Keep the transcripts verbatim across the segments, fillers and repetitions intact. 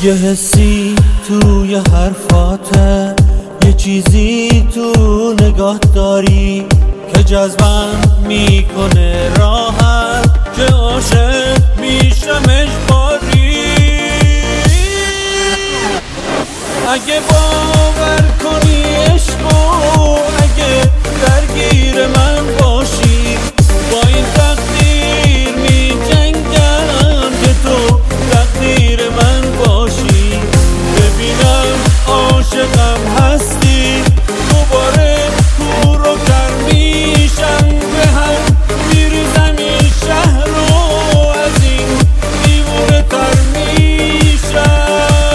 یه حسی توی حرفاته، یه چیزی تو نگاه داری که جذبم میکنه راحت، که عاشق میشم اجباری. اگه باور کنی عشقو، اگه درگیر من باشی، با این تقدیر می جنگم که تو تقدیر من باشی. ببینم عاشقم هستی، دوباره کور و کر میشم به هم، میریزم این شهر رو از این دیوونه تر میشم.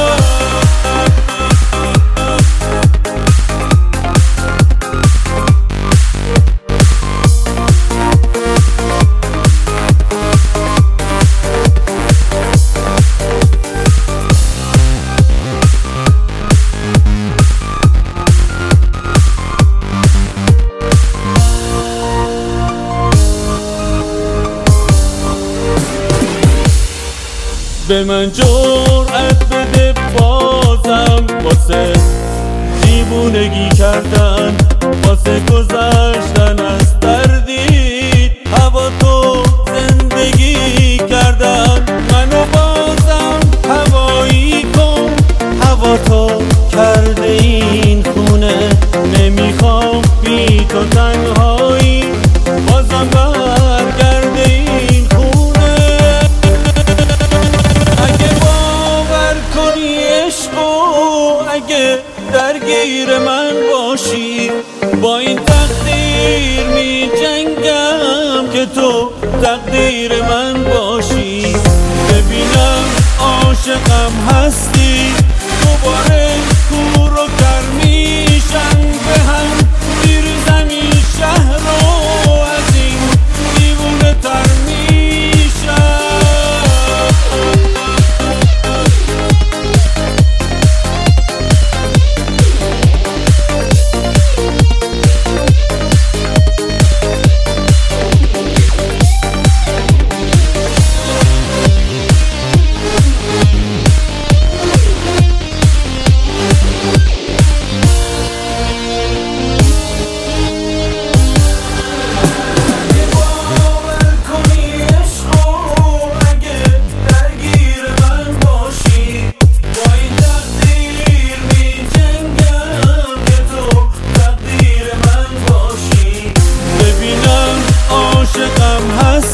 به من جرأت بده بازم، واسه دیوونگی کردن، واسه گذشتن از دردی، هوا تو زندگی کردن. منو بازم هوایی کن، هوا تو کرده این خونه، نمیخوام بی تو تنهایی، بازم برگرده این خونه. اگه درگیر من باشی، با این تقدیر می جنگم که تو تقدیر من باشی. ببینم عاشقم هستی، دوباره کور و کر میشم به هم، میریزم این شهر رو از این دیوونه تر میشم. عاشقم هست